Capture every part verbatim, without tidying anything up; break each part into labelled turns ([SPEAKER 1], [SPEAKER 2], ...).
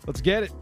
[SPEAKER 1] Let's get it.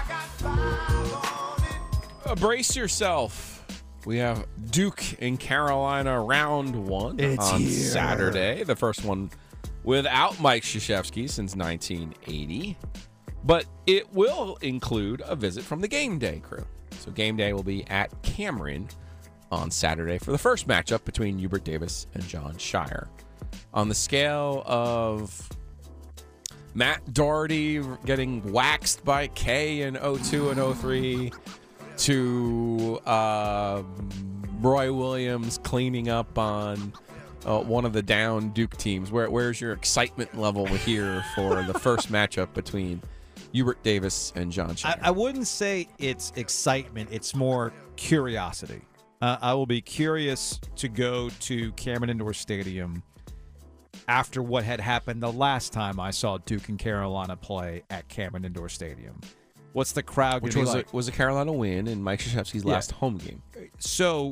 [SPEAKER 2] Uh, brace yourself. We have Duke and Carolina round one
[SPEAKER 1] It's
[SPEAKER 2] on
[SPEAKER 1] here.
[SPEAKER 2] Saturday. The first one without Mike Krzyzewski since nineteen eighty. But it will include a visit from the Game Day crew. So Game Day will be at Cameron on Saturday for the first matchup between Hubert Davis and John Shire. On the scale of Matt Doherty getting waxed by Kay in oh two and oh three to uh, Roy Williams cleaning up on uh, one of the down Duke teams, where where's your excitement level here for the first matchup between Hubert Davis and John Shire?
[SPEAKER 1] I, I wouldn't say it's excitement. It's more curiosity. Uh, I will be curious to go to Cameron Indoor Stadium after what had happened the last time I saw Duke and Carolina play at Cameron Indoor Stadium. What's the crowd
[SPEAKER 2] Which
[SPEAKER 1] going to
[SPEAKER 2] was
[SPEAKER 1] be like?
[SPEAKER 2] a, was a Carolina win in Mike Krzyzewski's
[SPEAKER 1] Yeah.
[SPEAKER 2] last home game.
[SPEAKER 1] So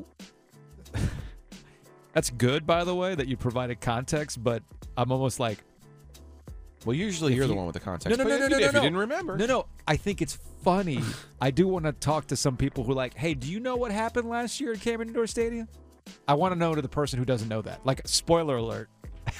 [SPEAKER 1] that's good, by the way, that you provided context, but I'm almost like,
[SPEAKER 2] Well, usually
[SPEAKER 1] If
[SPEAKER 2] you're the
[SPEAKER 1] you-
[SPEAKER 2] one with the context.
[SPEAKER 1] No, no,
[SPEAKER 2] but
[SPEAKER 1] no,
[SPEAKER 2] if
[SPEAKER 1] no,
[SPEAKER 2] you,
[SPEAKER 1] no,
[SPEAKER 2] if
[SPEAKER 1] no.
[SPEAKER 2] you didn't remember.
[SPEAKER 1] no, no, I think it's funny. I do want to talk to some people who are like, hey, do you know what happened last year at Cameron Indoor Stadium? I want to know to the person who doesn't know that. Like, spoiler alert.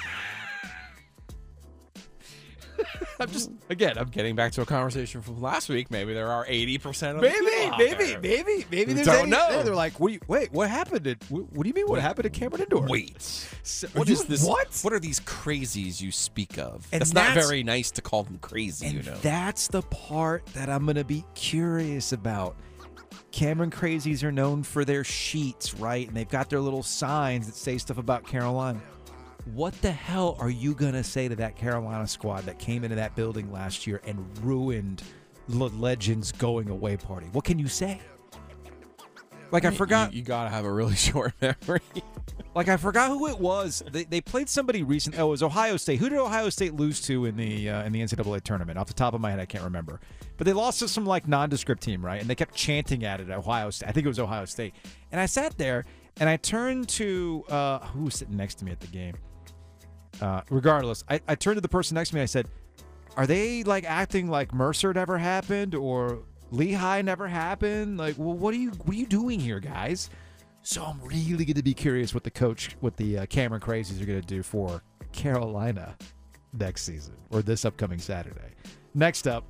[SPEAKER 1] I'm just, again, I'm
[SPEAKER 2] Getting back to a conversation from last week, maybe there are eighty percent of
[SPEAKER 1] Maybe,
[SPEAKER 2] the people out
[SPEAKER 1] maybe,
[SPEAKER 2] there
[SPEAKER 1] maybe, maybe
[SPEAKER 2] who
[SPEAKER 1] there's
[SPEAKER 2] don't
[SPEAKER 1] any-
[SPEAKER 2] know.
[SPEAKER 1] yeah, they're like, what do you, wait, what happened? At, what, what do you mean? What happened at Cameron Indoor?
[SPEAKER 2] Wait.
[SPEAKER 1] So-
[SPEAKER 2] What
[SPEAKER 1] you-
[SPEAKER 2] is this?
[SPEAKER 1] What?
[SPEAKER 2] What are these crazies you speak of?
[SPEAKER 1] And
[SPEAKER 2] It's not
[SPEAKER 1] that's-
[SPEAKER 2] very nice to call them crazy,
[SPEAKER 1] And
[SPEAKER 2] you know.
[SPEAKER 1] that's the part that I'm going to be curious about. Cameron Crazies are known for their sheets, right? And they've got their little signs that say stuff about Carolina. What the hell are you going to say to that Carolina squad that came into that building last year and ruined Le- Legends going away party? What can you say? Like, I forgot.
[SPEAKER 2] You, you gotta have a really short memory.
[SPEAKER 1] Like, I forgot who it was. They, they played somebody recent. Oh, it was Ohio State. Who did Ohio State lose to in the uh, in the N C double A tournament? Off the top of my head, I can't remember. But they lost to some like nondescript team, right? And they kept chanting at it. Ohio State. I think it was Ohio State. And I sat there and I turned to uh, who was sitting next to me at the game. Uh, regardless, I, I turned to the person next to me. And I said, "Are they like acting like Mercer never happened or Lehigh never happened? Like, well, what are you what are you doing here, guys?" So I'm really going to be curious what the coach, what the uh, Cameron Crazies are going to do for Carolina next season or this upcoming Saturday. Next up,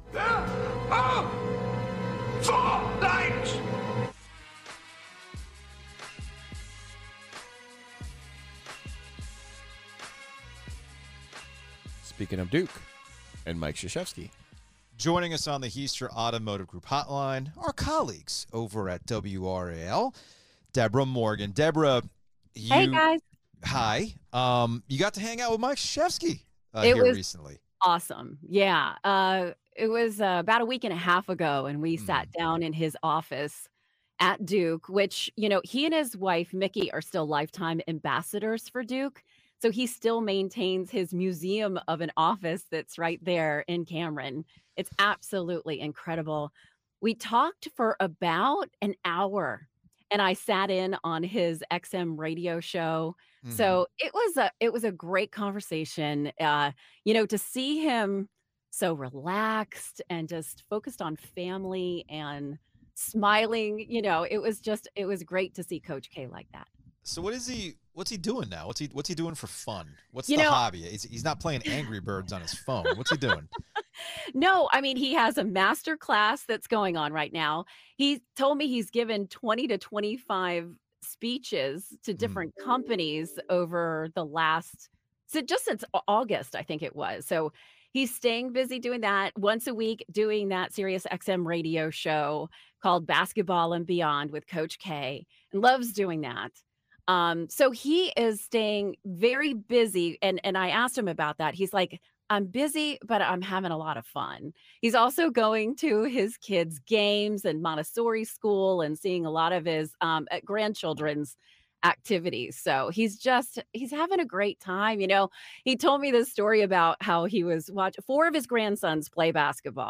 [SPEAKER 2] Speaking of Duke and Mike Krzyzewski.
[SPEAKER 1] joining us on the Heister Automotive Group hotline, our colleagues over at W R A L, Deborah Morgan. Deborah, you,
[SPEAKER 3] Hey, guys.
[SPEAKER 1] Hi. Um, you got to hang out with Mike Krzyzewski uh,
[SPEAKER 3] It
[SPEAKER 1] here
[SPEAKER 3] was-
[SPEAKER 1] recently.
[SPEAKER 3] Awesome. Yeah. Uh, it was uh, about a week and a half ago, and we
[SPEAKER 1] Hmm.
[SPEAKER 3] sat down in his office at Duke, which, you know, he and his wife, Mickey, are still lifetime ambassadors for Duke. So he still maintains his museum of an office that's right there in Cameron. It's absolutely incredible. We talked for about an hour, and I sat in on his X M radio show.
[SPEAKER 1] Mhm.
[SPEAKER 3] So it was a it was a great conversation. Uh, you know, to see him so relaxed and just focused on family and smiling, you know, it was just it was great to see Coach K like that.
[SPEAKER 1] So what is he? What's he doing now? What's he? What's he doing for fun? What's
[SPEAKER 3] You
[SPEAKER 1] the
[SPEAKER 3] know-
[SPEAKER 1] hobby? He's, he's not playing Angry Birds on his phone. What's he doing?
[SPEAKER 3] No, I mean, he has a master class that's going on right now. He told me he's given twenty to twenty-five speeches to different companies over the last, so just since Au- August, I think it was. So he's staying busy doing that once a week, doing that Sirius X M radio show called Basketball and Beyond with Coach K, and loves doing that. Um, so he is staying very busy. And, and I asked him about that. He's like, I'm busy, but I'm having a lot of fun. He's also going to his kids' games and Montessori school and seeing a lot of his um, uh, grandchildren's activities. So he's just, he's having a great time. You know, he told me this story about how he was watching four of his grandsons play basketball.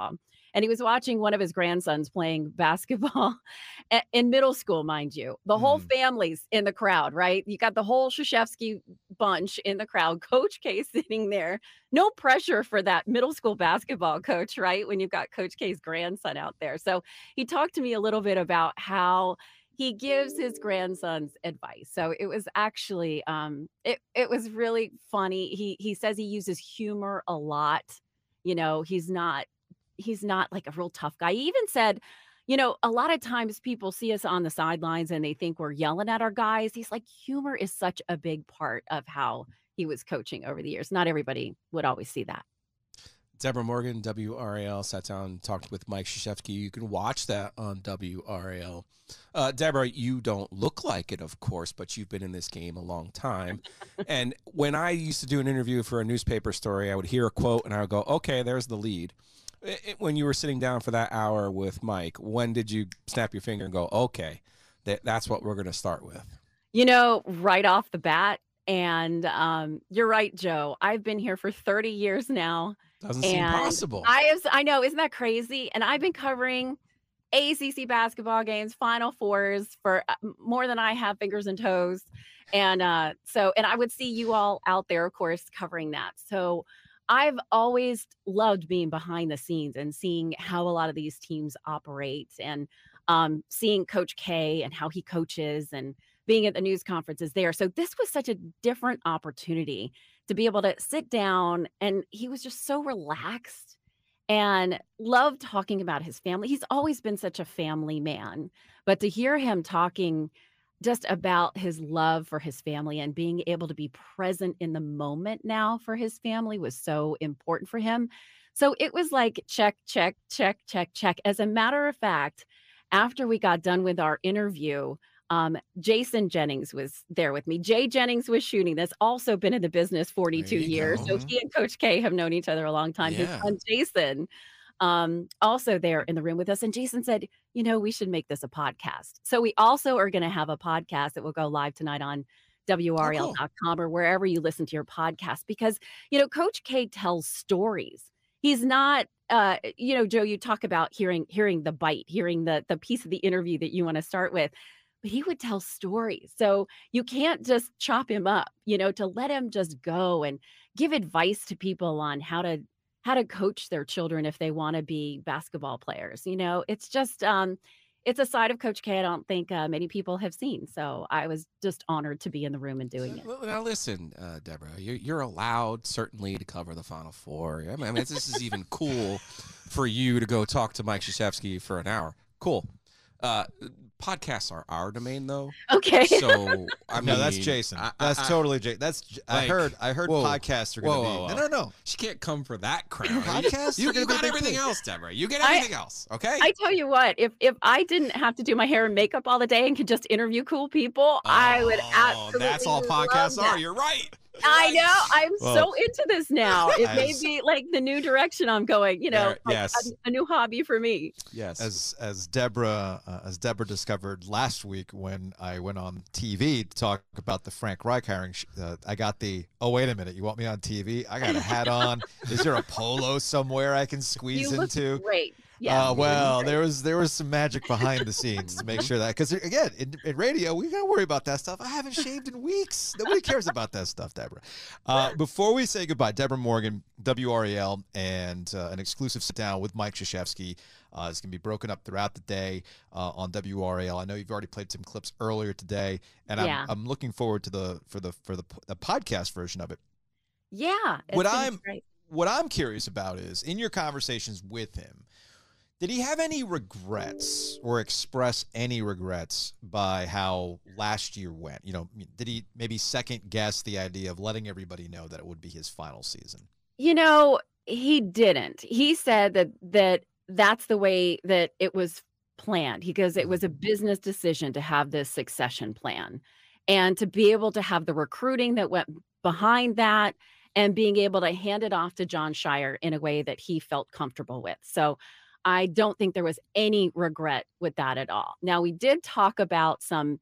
[SPEAKER 3] and he was watching one of his grandsons playing basketball a- in middle school, mind you. The whole
[SPEAKER 1] Mm.
[SPEAKER 3] family's in the crowd, right? You got the whole Krzyzewski bunch in the crowd, Coach K sitting there. No pressure for that middle school basketball coach, right? When you've got Coach K's grandson out there. So he talked to me a little bit about how he gives his grandsons advice. So it was actually um it it was really funny. He he says he uses humor a lot. You know, he's not he's not like a real tough guy. He even said, you know, a lot of times people see us on the sidelines and they think we're yelling at our guys. He's like, humor is such a big part of how he was coaching over the years. Not everybody would always see that.
[SPEAKER 2] Deborah Morgan, W R A L, sat down and talked with Mike Krzyzewski. You can watch that on W R A L. Uh, Deborah, you don't look like it, of course, but you've been in this game a long time. And when I used to do an interview for a newspaper story, I would hear a quote and I would go, okay, there's the lead. It, it, when you were sitting down for that hour with Mike, when did you snap your finger and go, okay, that, that's what we're going to start with?
[SPEAKER 3] You know, right off the bat. And um, you're right, Joe. I've been here for thirty years now.
[SPEAKER 2] Doesn't seem
[SPEAKER 3] And
[SPEAKER 2] possible.
[SPEAKER 3] I have, I know, isn't that crazy? And I've been covering A C C basketball games, Final Fours for uh, more than I have fingers and toes. And uh, so, and I would see you all out there, of course, covering that. So I've always loved being behind the scenes and seeing how a lot of these teams operate, and um, seeing Coach K and how he coaches, and being at the news conferences there. So this was such a different opportunity to be able to sit down, and he was just so relaxed and loved talking about his family. He's always been such a family man, but to hear him talking just about his love for his family and being able to be present in the moment now for his family was so important for him. So it was like, check, check, check, check, check. As a matter of fact, after we got done with our interview, Um, Jason Jennings was there with me. Jay Jennings was shooting this, also been in the business forty-two years.
[SPEAKER 2] go.
[SPEAKER 3] So he and Coach K have known each other a long time. His
[SPEAKER 2] Yeah.
[SPEAKER 3] son Jason, um, also there in the room with us. And Jason said, you know, we should make this a podcast. So we also are going to have a podcast that will go live tonight on W R L dot com or wherever you listen to your podcast, because, you know, Coach K tells stories. He's not, uh, you know, Joe, you talk about hearing, hearing the bite, hearing the, the piece of the interview that you want to start with. But he would tell stories. So you can't just chop him up, you know, to let him just go and give advice to people on how to how to coach their children if they want to be basketball players. You know, it's just um it's a side of Coach K I don't think uh, many people have seen. So I was just honored to be in the room and doing it.
[SPEAKER 2] Well, now listen, uh, Deborah, you're, you're allowed certainly to cover the Final Four. I mean, this is even cool for you to go talk to Mike Krzyzewski for an hour. Cool. Uh, podcasts are our domain, though.
[SPEAKER 3] Okay.
[SPEAKER 2] So I mean,
[SPEAKER 1] No, that's Jason.
[SPEAKER 2] I-
[SPEAKER 1] that's
[SPEAKER 2] I-
[SPEAKER 1] totally Jason. That's J- I
[SPEAKER 2] Like,
[SPEAKER 1] heard. I heard
[SPEAKER 2] whoa,
[SPEAKER 1] podcasts are going to
[SPEAKER 2] whoa,
[SPEAKER 1] be.
[SPEAKER 2] whoa,
[SPEAKER 1] No,
[SPEAKER 2] whoa.
[SPEAKER 1] no, no.
[SPEAKER 2] She can't come for that crown.
[SPEAKER 1] Podcasts
[SPEAKER 2] You,
[SPEAKER 1] are
[SPEAKER 2] you
[SPEAKER 1] gonna be a
[SPEAKER 2] got
[SPEAKER 1] big
[SPEAKER 2] everything
[SPEAKER 1] thing.
[SPEAKER 2] else, Deborah. You get
[SPEAKER 3] I-
[SPEAKER 2] everything else. Okay.
[SPEAKER 3] I tell you what, if if I didn't have to do my hair and makeup all the day and could just interview cool people, I would
[SPEAKER 2] Oh,
[SPEAKER 3] absolutely.
[SPEAKER 2] That's all
[SPEAKER 3] love
[SPEAKER 2] podcasts
[SPEAKER 3] that.
[SPEAKER 2] are. You're right. You're
[SPEAKER 3] I
[SPEAKER 2] right.
[SPEAKER 3] know. I'm
[SPEAKER 1] Well,
[SPEAKER 3] so into this now. It may
[SPEAKER 1] as-
[SPEAKER 3] be like the new direction I'm going. You know,
[SPEAKER 2] There-
[SPEAKER 3] like
[SPEAKER 2] yes.
[SPEAKER 3] a, a new hobby for me.
[SPEAKER 2] Yes.
[SPEAKER 1] As as Deborah uh, as Deborah discovered last week when I went on T V to talk about the Frank Reich hiring, sh- uh, I got the oh wait a minute, you want me on T V? I got a hat on. Is there a polo somewhere I can squeeze
[SPEAKER 3] You look
[SPEAKER 1] into?
[SPEAKER 3] great. Yeah.
[SPEAKER 1] Uh, well, there was there was some magic behind the scenes to make sure that, because again, in, in radio, we gotta worry about that stuff. I haven't shaved in weeks. Nobody cares about that stuff, Deborah. Uh, before we say goodbye, Deborah Morgan, W R A L, and uh, an exclusive sit down with Mike Krzyzewski. Uh, it's gonna be broken up throughout the day uh, on W R A L. I know you've already played some clips earlier today, and
[SPEAKER 3] Yeah.
[SPEAKER 1] I'm I'm looking forward to the for the for the, the podcast version of it.
[SPEAKER 3] Yeah. It's
[SPEAKER 1] What
[SPEAKER 3] gonna be
[SPEAKER 1] I'm-
[SPEAKER 3] great.
[SPEAKER 1] What I'm curious about is, in your conversations with him, did he have any regrets or express any regrets by how last year went? You know, did he maybe second guess the idea of letting everybody know that it would be his final season?
[SPEAKER 3] You know, he didn't. He said that that that's the way that it was planned. He goes, it was a business decision to have this succession plan and to be able to have the recruiting that went behind that and being able to hand it off to John Shire in a way that he felt comfortable with. So I don't think there was any regret with that at all. Now, we did talk about some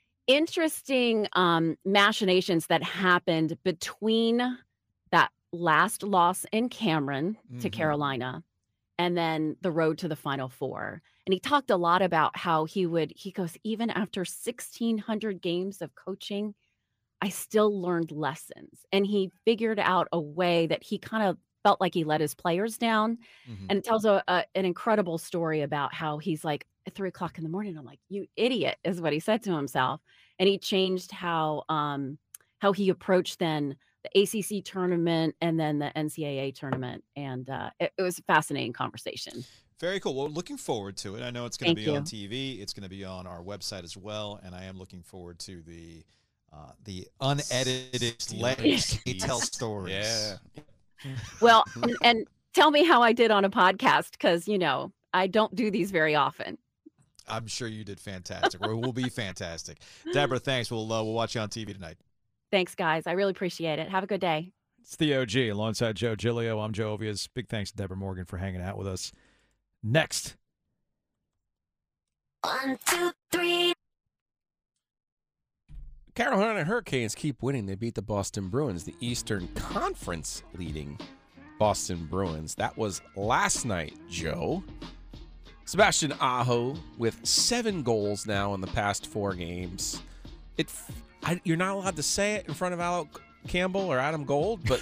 [SPEAKER 3] interesting um, machinations that happened between that last loss in Cameron to
[SPEAKER 1] Mhm.
[SPEAKER 3] Carolina and then the road to the Final Four. And he talked a lot about how he would, he goes, even after sixteen hundred games of coaching, I still learned lessons. And he figured out a way that he kind of felt like he let his players down.
[SPEAKER 1] Mhm.
[SPEAKER 3] And it tells a, a, an incredible story about how he's like, at three o'clock in the morning, I'm like, you idiot, is what he said to himself. And he changed how um, how he approached then the A C C tournament and then the N C double A tournament. And uh, it, it was a fascinating conversation.
[SPEAKER 4] Very cool. Well, looking forward to it. I know it's going to
[SPEAKER 3] Thank
[SPEAKER 4] be
[SPEAKER 3] you.
[SPEAKER 4] on T V. It's going to be on our website as well, and I am looking forward to the uh, the unedited let tell stories.
[SPEAKER 2] Yeah.
[SPEAKER 3] Well, and, and tell me how I did on a podcast, because, you know, I don't do these very often.
[SPEAKER 4] I'm sure you did fantastic. Or we'll be fantastic. Deborah, thanks. We'll uh, we'll watch you on T V tonight.
[SPEAKER 3] Thanks, guys. I really appreciate it. Have a good day.
[SPEAKER 1] It's the O G alongside Joe Giglio. I'm Joe Ovias. Big thanks to Deborah Morgan for hanging out with us. Next.
[SPEAKER 5] One, two, three.
[SPEAKER 2] Carolina Hurricanes keep winning. They beat the Boston Bruins, the Eastern Conference leading Boston Bruins. That was last night, Joe. Sebastian Aho with seven goals now in the past four games. It, I, you're not allowed to say it in front of Alec Campbell or Adam Gold, but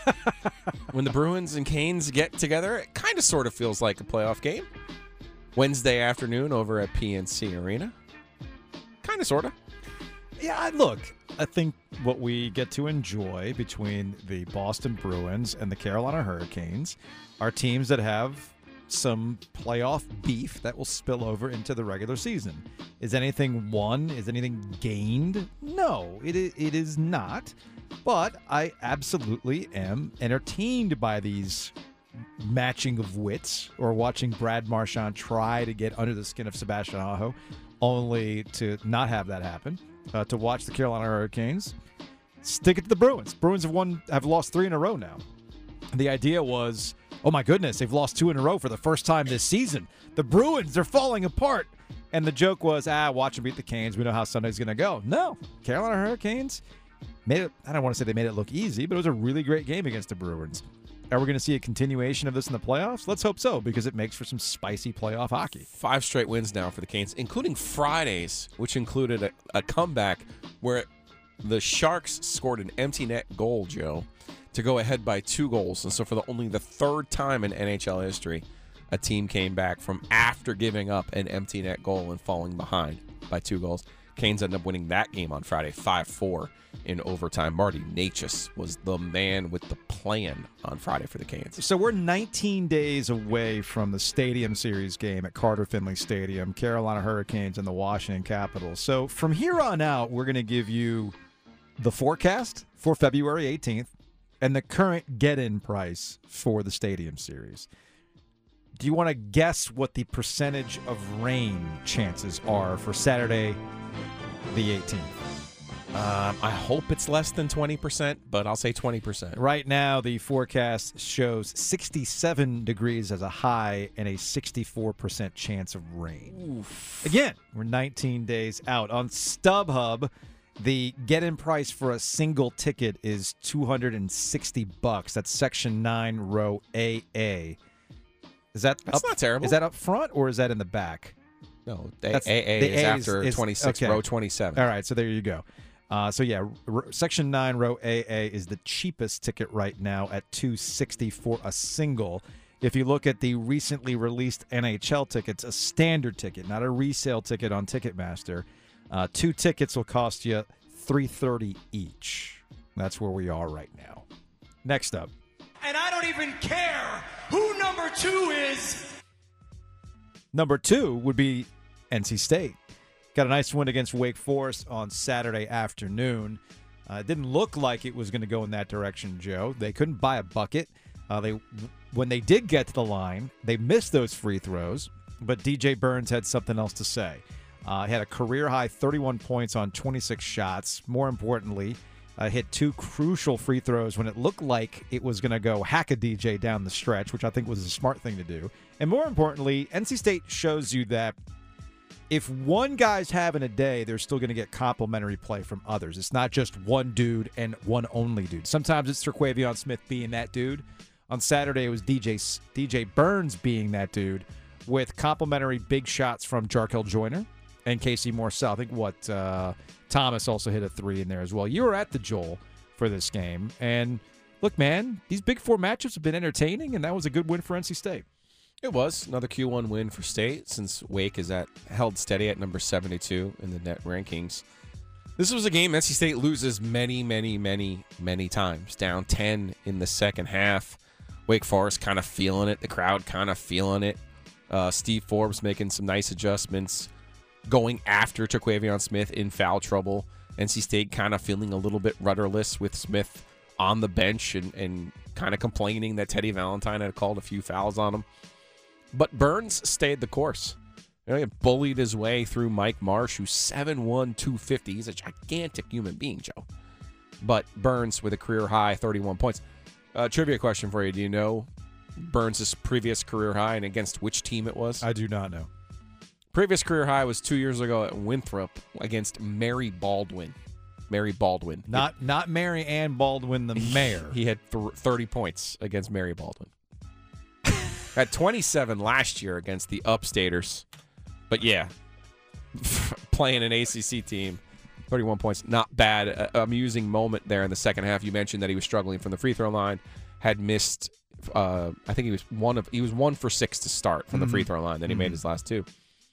[SPEAKER 2] when the Bruins and Canes get together, it kind of sort of feels like a playoff game. Wednesday afternoon over at P N C Arena. Kind of, sort of.
[SPEAKER 1] Yeah, I- look, I think what we get to enjoy between the Boston Bruins and the Carolina Hurricanes are teams that have some playoff beef that will spill over into the regular season. Is anything won? Is anything gained? No, it i- it is not. But I absolutely am entertained by these matching of wits, or watching Brad Marchand try to get under the skin of Sebastian Aho, only to not have that happen. Uh, to watch the Carolina Hurricanes stick it to the Bruins. Bruins have won, have lost three in a row now. The idea was, oh my goodness, they've lost two in a row for the first time this season. The Bruins, they're falling apart. And the joke was, ah, watch them beat the Canes. We know how Sunday's going to go. No, Carolina Hurricanes made it, I don't want to say they made it look easy, but it was a really great game against the Bruins. Are we going to see a continuation of this in the playoffs? Let's hope so, because it makes for some spicy playoff hockey.
[SPEAKER 2] Five straight wins now for the Canes, including Fridays, which included a, a comeback where the Sharks scored an empty net goal, Joe, to go ahead by two goals. And so for the only the third time in N H L history, a team came back from after giving up an empty net goal and falling behind by two goals. Canes ended up winning that game on Friday five four in overtime. Marty Necas was the man with the plan on Friday for the Canes.
[SPEAKER 1] So we're nineteen days away from the Stadium Series game at Carter Finley Stadium, Carolina Hurricanes and the Washington Capitals. So from here on out, we're going to give you the forecast for February eighteenth and the current get-in price for the Stadium Series. Do you want to guess what the percentage of rain chances are for Saturday the eighteenth?
[SPEAKER 2] Um, I hope it's less than twenty percent, but I'll say twenty percent.
[SPEAKER 1] Right now, the forecast shows sixty-seven degrees as a high and a sixty-four percent chance of rain.
[SPEAKER 2] Oof.
[SPEAKER 1] Again, we're nineteen days out. On StubHub, the get-in price for a single ticket is two hundred sixty bucks. That's Section nine, Row A A. Is that
[SPEAKER 2] That's
[SPEAKER 1] up,
[SPEAKER 2] not terrible.
[SPEAKER 1] Is that up front or is that in the back?
[SPEAKER 2] No, A-
[SPEAKER 1] That's-
[SPEAKER 2] A A
[SPEAKER 1] the
[SPEAKER 2] is
[SPEAKER 1] A
[SPEAKER 2] after
[SPEAKER 1] is- is-
[SPEAKER 2] twenty-six,
[SPEAKER 1] okay.
[SPEAKER 2] row twenty-seven.
[SPEAKER 1] All right, so there you go. Uh, so yeah, r- Section nine, Row A A is the cheapest ticket right now at two hundred sixty dollars for a single. If you look at the recently released N H L tickets, a standard ticket, not a resale ticket on Ticketmaster, uh, two tickets will cost you three hundred thirty dollars each. That's where we are right now. Next up.
[SPEAKER 6] And I don't even care who number two is.
[SPEAKER 1] Number two would be N C State. Got a nice win against Wake Forest on Saturday afternoon. Uh, it didn't look like it was going to go in that direction, Joe. They couldn't buy a bucket. Uh, they, when they did get to the line, they missed those free throws, but D J Burns had something else to say. Uh, he had a career-high thirty-one points on twenty-six shots. More importantly, uh, hit two crucial free throws when it looked like it was going to go hack a D J down the stretch, which I think was a smart thing to do. And more importantly, N C State shows you that if one guy's having a day, they're still going to get complimentary play from others. It's not just one dude and one only dude. Sometimes it's Terquavion Smith being that dude. On Saturday, it was D J D J Burns being that dude with complimentary big shots from Jarkel Joyner and Casey Morsell. I think what uh, Thomas also hit a three in there as well. You were at the Joel for this game. And look, man, these Big Four matchups have been entertaining, and that was a good win for N C State.
[SPEAKER 2] It was another Q one win for State since Wake is at held steady at number seventy-two in the net rankings. This was a game N C State loses many, many, many, many times. Down ten in the second half. Wake Forest kind of feeling it. The crowd kind of feeling it. Uh, Steve Forbes making some nice adjustments. Going after Terquavion Smith in foul trouble. N C State kind of feeling a little bit rudderless with Smith on the bench and, and kind of complaining that Teddy Valentine had called a few fouls on him. But Burns stayed the course. You know, he bullied his way through Mike Marsh, who's seven one, two fifty. He's a gigantic human being, Joe. But Burns with a career-high thirty-one points. Uh, trivia question for you. Do you know Burns' previous career high and against which team it was?
[SPEAKER 1] I do not know.
[SPEAKER 2] Previous career high was two years ago at Winthrop against Mary Baldwin. Mary Baldwin.
[SPEAKER 1] Not not Mary Ann Baldwin, the mayor.
[SPEAKER 2] He had th- thirty points against Mary Baldwin. Had twenty-seven last year against the Upstaters. But yeah, playing an A C C team, thirty-one points, not bad. A- amusing moment there in the second half. You mentioned that he was struggling from the free throw line, had missed. Uh, I think he was one of he was one for six to start from mm-hmm. the free throw line. Then he mm-hmm. made his last two.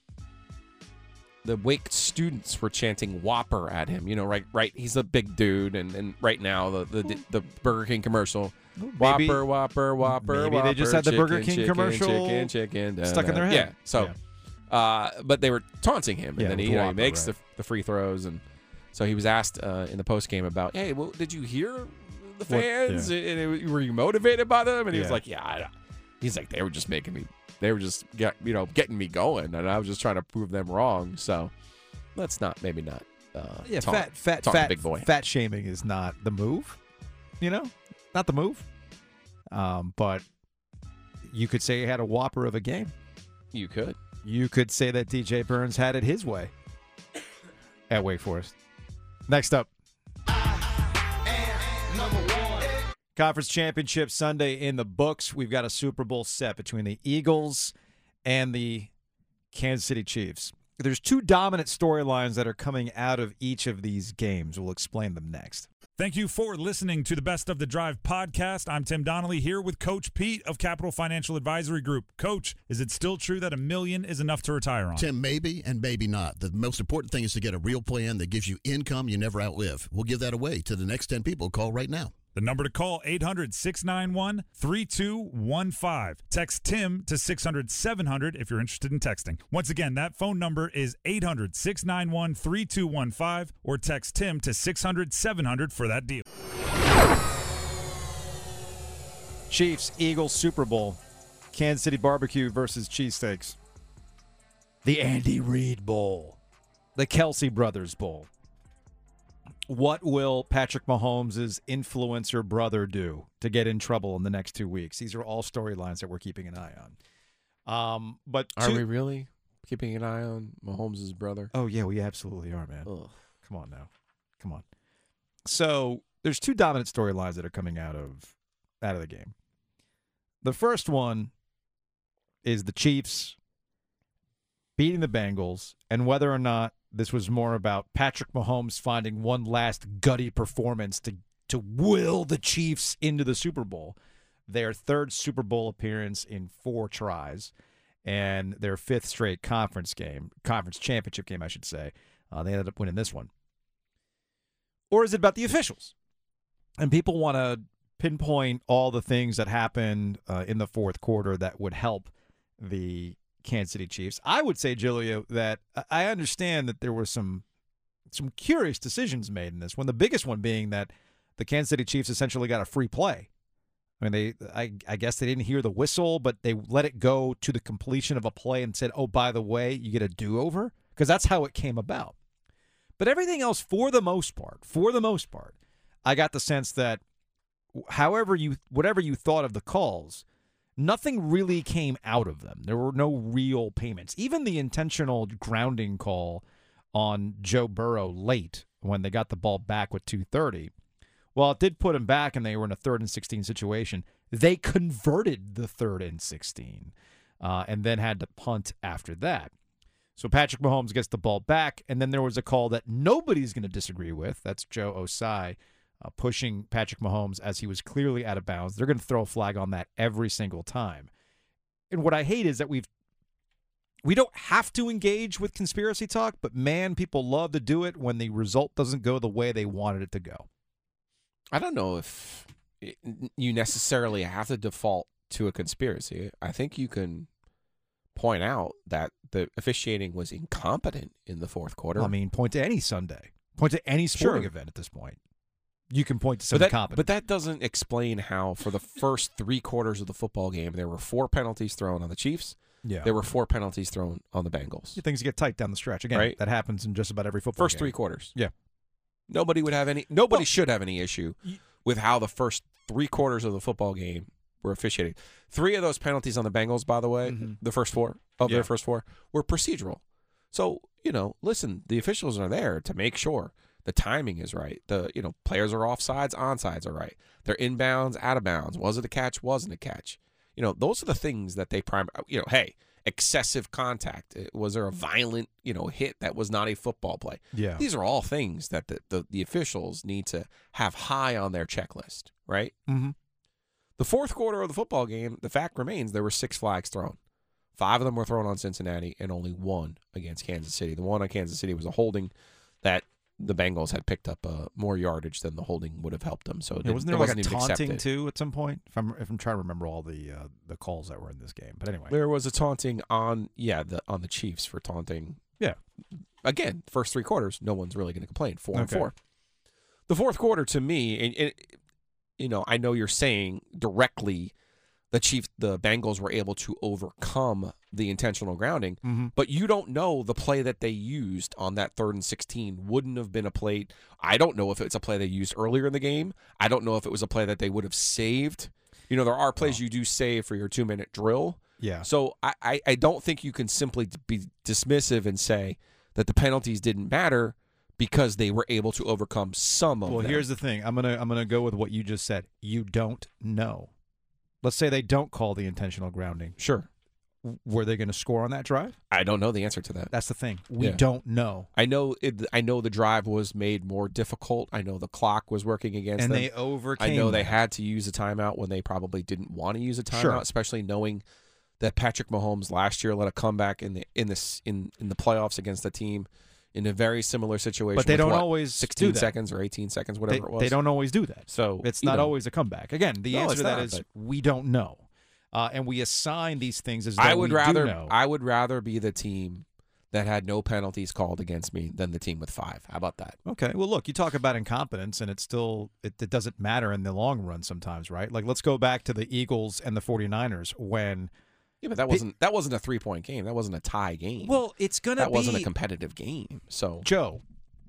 [SPEAKER 2] The Wake students were chanting "Whopper" at him. You know, right? Right. He's a big dude, and, and right now the, the the Burger King commercial. Maybe, Whopper, Whopper, Whopper.
[SPEAKER 1] Maybe
[SPEAKER 2] Whopper,
[SPEAKER 1] they just had the
[SPEAKER 2] chicken,
[SPEAKER 1] Burger King
[SPEAKER 2] chicken,
[SPEAKER 1] commercial
[SPEAKER 2] chicken, chicken, da,
[SPEAKER 1] stuck
[SPEAKER 2] da.
[SPEAKER 1] in their head.
[SPEAKER 2] Yeah. So. Yeah. Uh, but they were taunting him, and
[SPEAKER 1] yeah,
[SPEAKER 2] then he, you know,
[SPEAKER 1] Whopper,
[SPEAKER 2] he makes
[SPEAKER 1] right.
[SPEAKER 2] the, the free throws, and so he was asked uh, in the post game about, "Hey, well, did you hear the fans?
[SPEAKER 1] What, yeah.
[SPEAKER 2] and it, were you motivated by them?" And he
[SPEAKER 1] yeah.
[SPEAKER 2] was like, "Yeah." I, he's like, "They were just making me, they were just get, you know getting me going, and I was just trying to prove them wrong." So let's not, maybe not. Uh,
[SPEAKER 1] yeah,
[SPEAKER 2] taunt,
[SPEAKER 1] fat, fat,
[SPEAKER 2] taunt
[SPEAKER 1] fat,
[SPEAKER 2] big boy.
[SPEAKER 1] Fat shaming is not the move. You know, not the move. Um, but you could say he had a whopper of a game.
[SPEAKER 2] You could.
[SPEAKER 1] You could say that D J Burns had it his way at Wake Forest. Next up. Conference Championship Sunday in the books. We've got a Super Bowl set between the Eagles and the Kansas City Chiefs. There's two dominant storylines that are coming out of each of these games. We'll explain them next.
[SPEAKER 5] Thank you for listening to the Best of the Drive podcast. I'm Tim Donnelly here with Coach Pete of Capital Financial Advisory Group. Coach, is it still true that a million is enough to retire on?
[SPEAKER 7] Tim, maybe and maybe not. The most important thing is to get a real plan that gives you income you never outlive. We'll give that away to the next ten people. Call right now.
[SPEAKER 5] The number to call, eight hundred, six nine one, three two one five. Text Tim to six hundred, seven hundred if you're interested in texting. Once again, that phone number is eight hundred, six nine one, three two one five or text Tim to six hundred, seven hundred for that deal.
[SPEAKER 1] Chiefs, Eagles, Super Bowl. Kansas City Barbecue versus Cheesesteaks. The Andy Reid Bowl. The Kelsey Brothers Bowl. What will Patrick Mahomes' influencer brother do to get in trouble in the next two weeks? These are all storylines that we're keeping an eye on. Um, but
[SPEAKER 2] Are
[SPEAKER 1] two-
[SPEAKER 2] we really keeping an eye on Mahomes' brother?
[SPEAKER 1] Oh, yeah, we absolutely are, man.
[SPEAKER 2] Ugh.
[SPEAKER 1] Come on now. Come on. So there's two dominant storylines that are coming out of out of the game. The first one is the Chiefs beating the Bengals and whether or not this was more about Patrick Mahomes finding one last gutty performance to, to will the Chiefs into the Super Bowl. Their third Super Bowl appearance in four tries and their fifth straight conference game, conference championship game, I should say. Uh, they ended up winning this one. Or is it about the officials? And people want to pinpoint all the things that happened uh, in the fourth quarter that would help the Kansas City Chiefs. I would say, Giulio, that I understand that there were some some curious decisions made in this one. The biggest one being that the Kansas City Chiefs essentially got a free play. I mean, they I, I guess they didn't hear the whistle, but they let it go to the completion of a play and said, oh, by the way, you get a do-over, because that's how it came about. But everything else, for the most part, for the most part, I got the sense that however you, whatever you thought of the calls, nothing really came out of them. There were no real payments. Even the intentional grounding call on Joe Burrow late when they got the ball back with two thirty Well, it did put them back, and they were in a third and sixteen situation. They converted the third and sixteen, uh, and then had to punt after that. So Patrick Mahomes gets the ball back, and then there was a call that nobody's going to disagree with. That's Joe Osai uh, pushing Patrick Mahomes as he was clearly out of bounds. They're going to throw a flag on that every single time. And what I hate is that we've we don't have to engage with conspiracy talk, but man, people love to do it when the result doesn't go the way they wanted it to go.
[SPEAKER 2] I don't know if it, you necessarily have to default to a conspiracy. I think you can point out that the officiating was incompetent in the fourth quarter.
[SPEAKER 1] I mean, point to any Sunday. Point to any sporting
[SPEAKER 2] Sure.
[SPEAKER 1] event at this point. You can point to
[SPEAKER 2] But
[SPEAKER 1] some
[SPEAKER 2] that,
[SPEAKER 1] incompetence.
[SPEAKER 2] but that doesn't explain how, for the first three quarters of the football game, there were four penalties thrown on the Chiefs.
[SPEAKER 1] Yeah.
[SPEAKER 2] There were four penalties thrown on the Bengals.
[SPEAKER 1] Things get tight down the stretch. Again,
[SPEAKER 2] Right.
[SPEAKER 1] that happens in just about every football
[SPEAKER 2] First
[SPEAKER 1] game.
[SPEAKER 2] three quarters.
[SPEAKER 1] Yeah.
[SPEAKER 2] Nobody would have any. Nobody
[SPEAKER 1] Well,
[SPEAKER 2] should have any issue with how the first three quarters of the football game were officiating. Three of those penalties on the Bengals, by the way,
[SPEAKER 1] Mhm.
[SPEAKER 2] the first four of
[SPEAKER 1] Yeah.
[SPEAKER 2] their first four were procedural. So you know, listen, the officials are there to make sure the timing is right. The you know players are offsides, onsides are right. They're inbounds, out of bounds. Was it a catch? Wasn't a catch? You know, those are the things that they prime. You know, hey, excessive contact. Was there a violent you know hit that was not a football play?
[SPEAKER 1] Yeah.
[SPEAKER 2] These are all things that the, the, the officials need to have high on their checklist, right?
[SPEAKER 1] Mm-hmm.
[SPEAKER 2] The fourth quarter of the football game, the fact remains there were six flags thrown. Five of them were thrown on Cincinnati and only one against Kansas City. The one on Kansas City was a holding that the Bengals had picked up uh, more yardage than the holding would have helped them. So it,
[SPEAKER 1] Yeah,
[SPEAKER 2] didn't-
[SPEAKER 1] wasn't
[SPEAKER 2] it
[SPEAKER 1] there like
[SPEAKER 2] wasn't
[SPEAKER 1] a
[SPEAKER 2] even
[SPEAKER 1] taunting
[SPEAKER 2] accepted.
[SPEAKER 1] too at some point? If I'm if I'm trying to remember all the uh, the calls that were in this game, but anyway,
[SPEAKER 2] There was a taunting on, yeah, the on the Chiefs for taunting.
[SPEAKER 1] Yeah.
[SPEAKER 2] Again, first three quarters, no one's really going to complain. Four and
[SPEAKER 1] Okay.
[SPEAKER 2] four. The fourth quarter, to me, and, and you know, I know you're saying directly the Chiefs, the Bengals were able to overcome the intentional grounding,
[SPEAKER 1] Mhm.
[SPEAKER 2] but you don't know the play that they used on that third and sixteen wouldn't have been a play. I don't know if it's a play they used earlier in the game. I don't know if it was a play that they would have saved. You know, there are plays you do save for your two-minute drill.
[SPEAKER 1] yeah.
[SPEAKER 2] So I, I, I don't think you can simply be dismissive and say that the penalties didn't matter because they were able to overcome some of
[SPEAKER 1] Well,
[SPEAKER 2] them.
[SPEAKER 1] here's the thing. I'm gonna I'm gonna go with what you just said. You don't know. Let's say they don't call the intentional grounding.
[SPEAKER 2] Sure.
[SPEAKER 1] W- Were they going to score on that drive?
[SPEAKER 2] I don't know the answer to that.
[SPEAKER 1] That's the thing. We
[SPEAKER 2] Yeah.
[SPEAKER 1] don't know.
[SPEAKER 2] I know it, I know the drive was made more difficult. I know the clock was working against
[SPEAKER 1] And
[SPEAKER 2] them.
[SPEAKER 1] they overcame.
[SPEAKER 2] I know they
[SPEAKER 1] that.
[SPEAKER 2] had to use a timeout when they probably didn't want to use a timeout,
[SPEAKER 1] Sure.
[SPEAKER 2] especially knowing that Patrick Mahomes last year let a comeback in the in this in, in the playoffs against a team in a very similar situation.
[SPEAKER 1] But they
[SPEAKER 2] with
[SPEAKER 1] don't
[SPEAKER 2] what,
[SPEAKER 1] always
[SPEAKER 2] sixteen
[SPEAKER 1] do that.
[SPEAKER 2] seconds or eighteen seconds,
[SPEAKER 1] They,
[SPEAKER 2] whatever it was.
[SPEAKER 1] they don't always do that.
[SPEAKER 2] So
[SPEAKER 1] It's
[SPEAKER 2] you
[SPEAKER 1] not
[SPEAKER 2] know.
[SPEAKER 1] always a comeback. Again, the
[SPEAKER 2] No,
[SPEAKER 1] answer
[SPEAKER 2] it's
[SPEAKER 1] to that
[SPEAKER 2] not,
[SPEAKER 1] is
[SPEAKER 2] but-
[SPEAKER 1] we don't know, uh, and we assign these things as though
[SPEAKER 2] I would
[SPEAKER 1] we
[SPEAKER 2] rather
[SPEAKER 1] do know.
[SPEAKER 2] I would rather be the team that had no penalties called against me than the team with five. How about that?
[SPEAKER 1] Okay. Well, look, you talk about incompetence, and it still it, it doesn't matter in the long run sometimes, right? Like, let's go back to the Eagles and the 49ers when.
[SPEAKER 2] Yeah, but that wasn't that wasn't a three point game. That wasn't a tie game.
[SPEAKER 1] Well, it's gonna
[SPEAKER 2] that
[SPEAKER 1] be
[SPEAKER 2] wasn't a competitive game. So
[SPEAKER 1] Joe.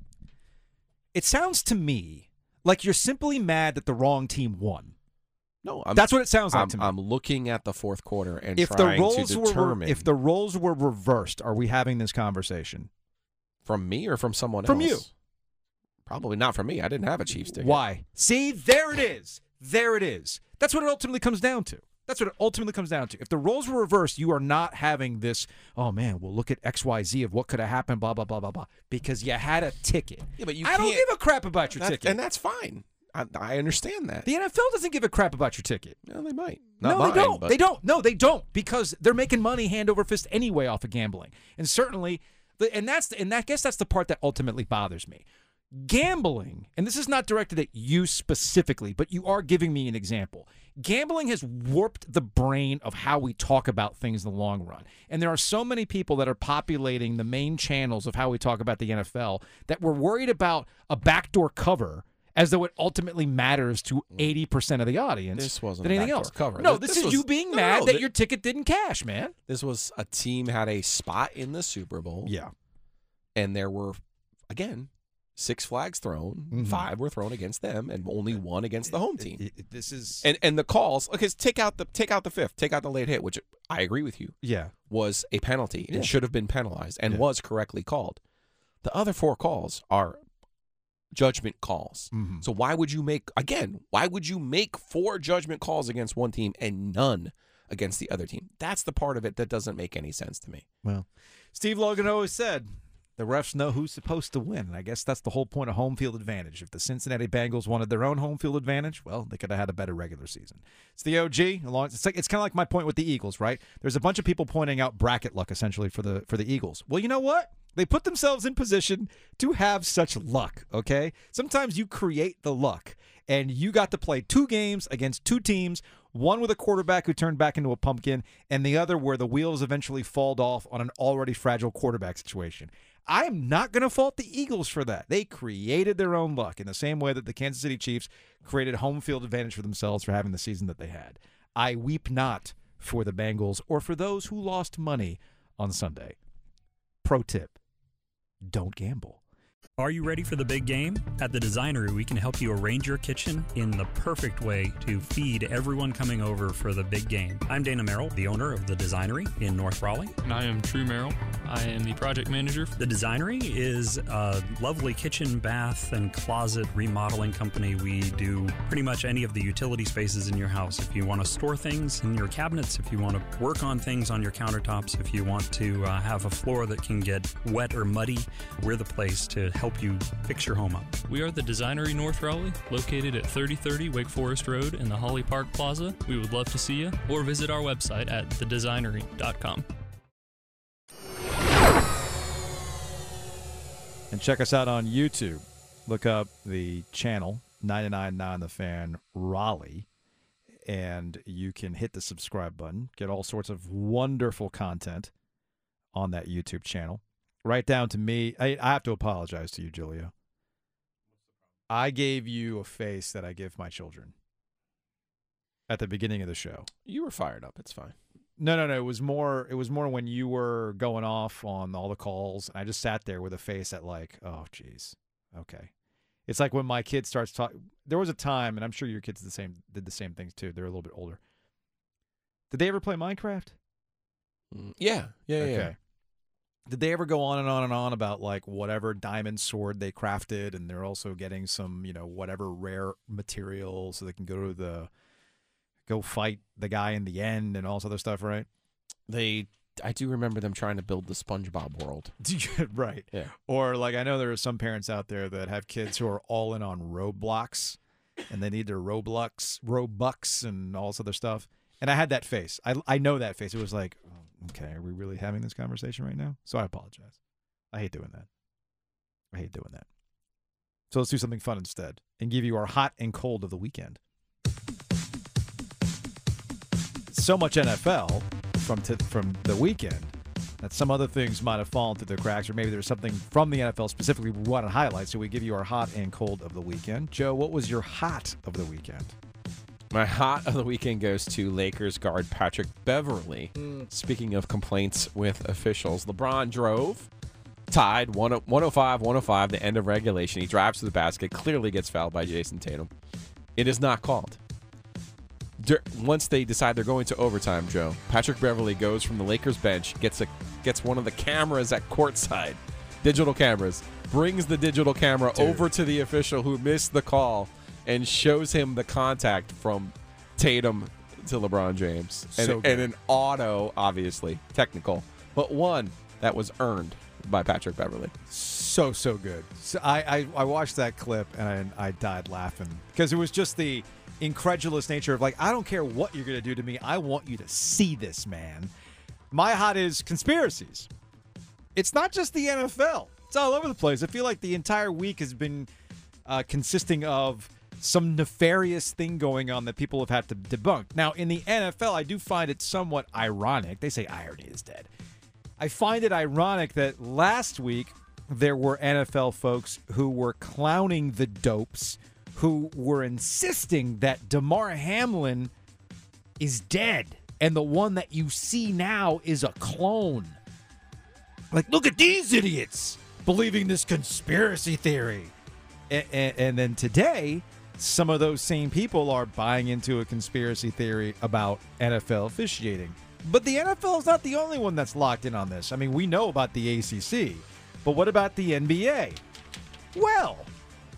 [SPEAKER 1] It sounds to me like you're simply mad that the wrong team won.
[SPEAKER 2] no, I'm,
[SPEAKER 1] That's what it sounds like
[SPEAKER 2] I'm,
[SPEAKER 1] to me.
[SPEAKER 2] I'm looking at the fourth quarter and
[SPEAKER 1] if the
[SPEAKER 2] trying
[SPEAKER 1] roles
[SPEAKER 2] to
[SPEAKER 1] were
[SPEAKER 2] determine
[SPEAKER 1] if the roles were reversed, are we having this conversation?
[SPEAKER 2] from me or from someone
[SPEAKER 1] From
[SPEAKER 2] else.
[SPEAKER 1] you.
[SPEAKER 2] Probably not from me. I didn't have a Chiefs ticket.
[SPEAKER 1] Why? See, there it is. There it is. That's what it ultimately comes down to. That's what it ultimately comes down to. If the roles were reversed, you are not having this, oh, man, well, look at X Y Z of what could have happened, blah, blah, blah, blah, blah, because you had a ticket.
[SPEAKER 2] Yeah, but you
[SPEAKER 1] I don't
[SPEAKER 2] can't-
[SPEAKER 1] give a crap about your
[SPEAKER 2] That-
[SPEAKER 1] ticket.
[SPEAKER 2] and that's fine. I, I understand that.
[SPEAKER 1] The N F L doesn't give a crap about your ticket.
[SPEAKER 2] No, they might.
[SPEAKER 1] No,
[SPEAKER 2] Not
[SPEAKER 1] they
[SPEAKER 2] mine,
[SPEAKER 1] don't.
[SPEAKER 2] but-
[SPEAKER 1] They don't. No, they don't because they're making money hand over fist anyway off of gambling. And certainly, the, and that's and I guess that's the part that ultimately bothers me. Gambling, and this is not directed at you specifically, but you are giving me an example. Gambling has warped the brain of how we talk about things in the long run. And there are so many people that are populating the main channels of how we talk about the N F L that we're worried about a backdoor cover as though it ultimately matters to eighty percent of the audience
[SPEAKER 2] This wasn't
[SPEAKER 1] than
[SPEAKER 2] a
[SPEAKER 1] anything
[SPEAKER 2] backdoor
[SPEAKER 1] else.
[SPEAKER 2] cover.
[SPEAKER 1] No,
[SPEAKER 2] This-
[SPEAKER 1] this,
[SPEAKER 2] this
[SPEAKER 1] is
[SPEAKER 2] was-
[SPEAKER 1] you being
[SPEAKER 2] no,
[SPEAKER 1] mad
[SPEAKER 2] no,
[SPEAKER 1] that
[SPEAKER 2] thi-
[SPEAKER 1] your ticket didn't cash, man.
[SPEAKER 2] This was a team had a spot in the Super Bowl.
[SPEAKER 1] Yeah.
[SPEAKER 2] And there were, again, six flags thrown.
[SPEAKER 1] Mhm.
[SPEAKER 2] Five were thrown against them, and only one against the home team.
[SPEAKER 1] It- it- this is
[SPEAKER 2] And and the calls, okay, take out the take out the fifth, take out the late hit, which I agree with you,
[SPEAKER 1] yeah.
[SPEAKER 2] was a penalty
[SPEAKER 1] Yeah.
[SPEAKER 2] and should have been penalized and
[SPEAKER 1] Yeah.
[SPEAKER 2] was correctly called. The other four calls are judgment calls.
[SPEAKER 1] Mhm.
[SPEAKER 2] So why would you make, again, why would you make four judgment calls against one team and none against the other team? That's the part of it that doesn't make any sense to me.
[SPEAKER 1] Well, Steve Logan always said the refs know who's supposed to win. And I guess that's the whole point of home field advantage. If the Cincinnati Bengals wanted their own home field advantage, well, they could have had a better regular season. It's the O G. Along, it's like, it's kind of like my point with the Eagles, right? There's a bunch of people pointing out bracket luck essentially for the for the Eagles. Well, you know what? They put themselves in position to have such luck, okay? Sometimes you create the luck, and you got to play two games against two teams, one with a quarterback who turned back into a pumpkin, and the other where the wheels eventually fall off on an already fragile quarterback situation. I'm not going to fault the Eagles for that. They created their own luck in the same way that the Kansas City Chiefs created home field advantage for themselves for having the season that they had. I weep not for the Bengals or for those who lost money on Sunday. Pro tip, don't gamble.
[SPEAKER 8] Are you ready for the big game? At The Designery, we can help you arrange your kitchen in the perfect way to feed everyone coming over for the big game. I'm Dana Merrill, the owner of The Designery in North Raleigh.
[SPEAKER 9] And I am True Merrill. I am the project manager.
[SPEAKER 8] The Designery is a lovely kitchen, bath, and closet remodeling company. We do pretty much any of the utility spaces in your house. If you want to store things in your cabinets, if you want to work on things on your countertops, if you want to uh, have a floor that can get wet or muddy, we're the place to help you fix your home up.
[SPEAKER 9] We are the Designery North Raleigh, located at thirty thirty Wake Forest Road in the Holly Park Plaza. We would love to see you, or visit our website at the designery dot com.
[SPEAKER 1] And check us out on YouTube. Look up the channel, ninety-nine point nine The Fan Raleigh, and you can hit the subscribe button, get all sorts of wonderful content on that YouTube channel. Right down to me. I, I have to apologize to you, Julio. I gave you a face that I give my children at the beginning of the show.
[SPEAKER 2] You were fired up. It's fine.
[SPEAKER 1] No, no, no. It was more. It was more when you were going off on all the calls, and I just sat there with a face that, like, oh, geez, okay. It's like when my kid starts talking. There was a time, and I'm sure your kids did the same. Did the same things too. They're a little bit older. Did they ever play Minecraft?
[SPEAKER 2] Mm, yeah, yeah,
[SPEAKER 1] okay.
[SPEAKER 2] yeah.
[SPEAKER 1] Did they ever go on and on and on about like whatever diamond sword they crafted, and they're also getting some, you know, whatever rare material so they can go to the go fight the guy in the end and all this other stuff, right?
[SPEAKER 2] They, I do remember them trying to build the SpongeBob world.
[SPEAKER 1] Right.
[SPEAKER 2] Yeah.
[SPEAKER 1] Or like I know there are some parents out there that have kids who are all in on Roblox, and they need their Roblox, Robux, and all this other stuff. And I had that face. I I know that face. It was like, oh, okay, are we really having this conversation right now? So I apologize. I hate doing that. I hate doing that. So let's do something fun instead and give you our hot and cold of the weekend. So much N F L from t- from the weekend that some other things might have fallen through the cracks, or maybe there's something from the N F L specifically we want to highlight. So we give you our hot and cold of the weekend. Joe, what was your hot of the weekend?
[SPEAKER 2] My hot of the weekend goes to Lakers guard Patrick Beverley. Mm. Speaking of complaints with officials, LeBron drove, tied one oh five one oh five, the end of regulation. He drives to the basket, clearly gets fouled by Jason Tatum. It is not called. Dur- Once they decide they're going to overtime, Joe, Patrick Beverley goes from the Lakers bench, gets a gets one of the cameras at courtside, digital cameras, brings the digital camera Dude. over to the official who missed the call, and shows him the contact from Tatum to LeBron James. And,
[SPEAKER 1] so
[SPEAKER 2] and an auto, obviously, technical, but one that was earned by Patrick Beverley.
[SPEAKER 1] So, so good. So I, I, I watched that clip, and I died laughing because it was just the incredulous nature of, like, I don't care what you're going to do to me. I want you to see this, man. My hot is conspiracies. It's not just the N F L. It's all over the place. I feel like the entire week has been uh, consisting of some nefarious thing going on that people have had to debunk. Now, in the N F L, I do find it somewhat ironic. They say irony is dead. I find it ironic that last week there were N F L folks who were clowning the dopes, who were insisting that Damar Hamlin is dead, and the one that you see now is a clone. Like, look at these idiots believing this conspiracy theory. And, and, and then today, some of those same people are buying into a conspiracy theory about N F L officiating. But the N F L is not the only one that's locked in on this. I mean, we know about the A C C, but what about the N B A? Well,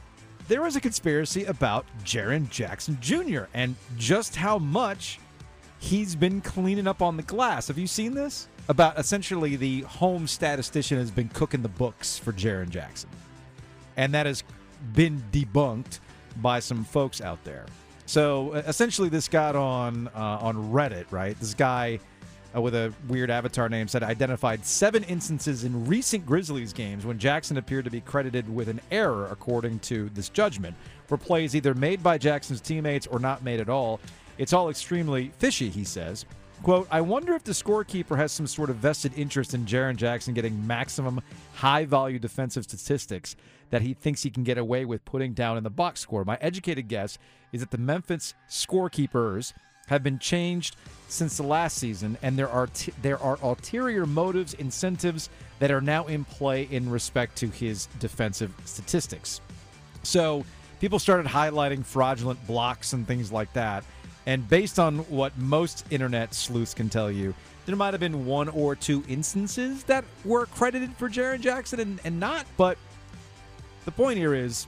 [SPEAKER 1] there was a conspiracy about Jaren Jackson Junior and just how much he's been cleaning up on the glass. Have you seen this? About essentially the home statistician has been cooking the books for Jaren Jackson. And that has been debunked by some folks out there. So essentially this got on uh, on Reddit, right? This guy uh, with a weird avatar name said identified seven instances in recent Grizzlies games when Jackson appeared to be credited with an error, according to this judgment, for plays either made by Jackson's teammates or not made at all. It's all extremely fishy, he says. Quote, I wonder if the scorekeeper has some sort of vested interest in Jaren Jackson getting maximum high-value defensive statistics that he thinks he can get away with putting down in the box score. My educated guess is that the Memphis scorekeepers have been changed since the last season, and there are t- there are ulterior motives, incentives that are now in play in respect to his defensive statistics. So people started highlighting fraudulent blocks and things like that. And based on what most internet sleuths can tell you, there might have been one or two instances that were credited for Jaren Jackson and, and not. But the point here is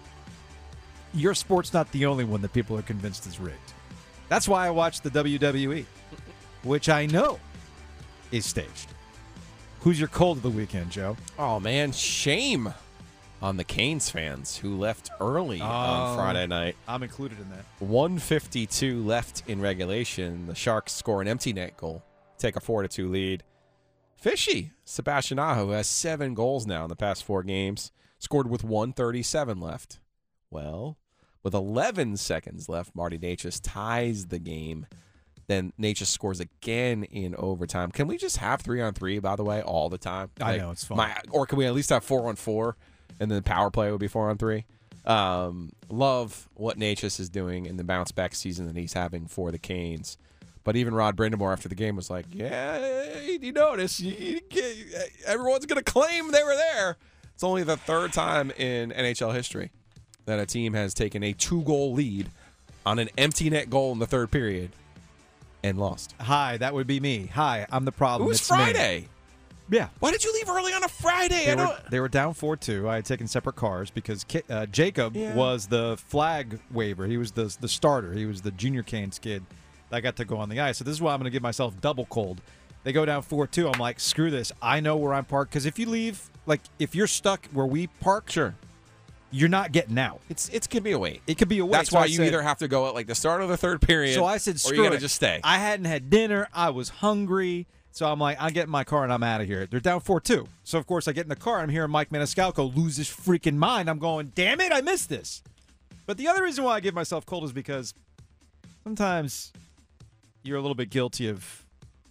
[SPEAKER 1] your sport's not the only one that people are convinced is rigged. That's why I watch the W W E, which I know is staged. Who's your cold of the weekend, Joe?
[SPEAKER 2] Oh, man, shame on the Canes fans who left early oh, on Friday night.
[SPEAKER 1] I'm included in that.
[SPEAKER 2] one fifty-two left in regulation. The Sharks score an empty net goal, take a four to two lead. Fishy. Sebastian Aho has seven goals now in the past four games, scored with one thirty-seven left. Well, with eleven seconds left, Marty Necas ties the game. Then Necas scores again in overtime. Can we just have three on three, by the way, all the time?
[SPEAKER 1] I like, know, it's fun.
[SPEAKER 2] My, or can we at least have four on four? And then the power play would be four on three. Um, love what Necas is doing in the bounce back season that he's having for the Canes. But even Rod Brindamore after the game was like, yeah, you notice, you, you, everyone's going to claim they were there. It's only the third time in N H L history that a team has taken a two-goal lead on an empty net goal in the third period and lost.
[SPEAKER 1] Hi, that would be me. Hi, I'm the problem.
[SPEAKER 2] It was
[SPEAKER 1] it's
[SPEAKER 2] Friday.
[SPEAKER 1] Me. Yeah.
[SPEAKER 2] Why did you leave early on a Friday?
[SPEAKER 1] They,
[SPEAKER 2] I
[SPEAKER 1] were,
[SPEAKER 2] don't...
[SPEAKER 1] they were down four two. I had taken separate cars because uh, Jacob yeah. was the flag waver. He was the the starter. He was the junior Canes kid that got to go on the ice. So this is why I'm going to give myself double cold. They go down four two. I'm like, screw this. I know where I'm parked. Because if you leave, like, if you're stuck where we park,
[SPEAKER 2] sure,
[SPEAKER 1] you're not getting out.
[SPEAKER 2] It's It could be a wait.
[SPEAKER 1] It could be a wait.
[SPEAKER 2] That's
[SPEAKER 1] so
[SPEAKER 2] why
[SPEAKER 1] I
[SPEAKER 2] you
[SPEAKER 1] said,
[SPEAKER 2] either have to go at, like, the start of the third period.
[SPEAKER 1] So I said, screw
[SPEAKER 2] or you got to
[SPEAKER 1] it.
[SPEAKER 2] just stay.
[SPEAKER 1] I hadn't had dinner. I was hungry. So I'm like, I get in my car and I'm out of here. They're down four two. So, of course, I get in the car and I'm hearing Mike Maniscalco lose his freaking mind. I'm going, damn it, I missed this. But the other reason why I give myself cold is because sometimes you're a little bit guilty of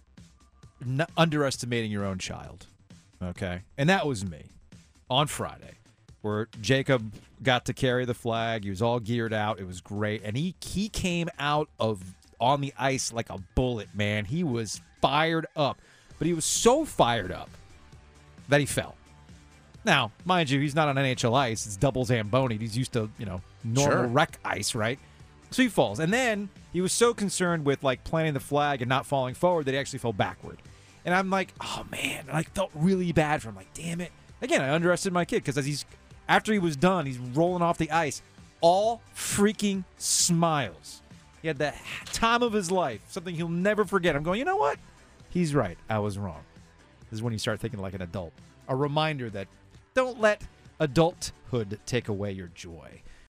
[SPEAKER 1] n- underestimating your own child. Okay? And that was me on Friday, where Jacob got to carry the flag. He was all geared out. It was great. And he, he came out of on the ice like a bullet, man. He was fired up. But he was so fired up that he fell. Now, mind you, he's not on N H L ice. It's double Zamboni. He's used to, you know, normal
[SPEAKER 2] Sure.
[SPEAKER 1] rec ice, right? So he falls. And then he was so concerned with, like, planting the flag and not falling forward that he actually fell backward. And I'm like, oh, man. And I felt really bad for him. Like, damn it. Again, I underestimated my kid because as he's after he was done, he's rolling off the ice. All freaking smiles. He had the time of his life, something he'll never forget. I'm going, you know what? He's right. I was wrong. This is when you start thinking like an adult. A reminder that don't let adulthood take away your joy.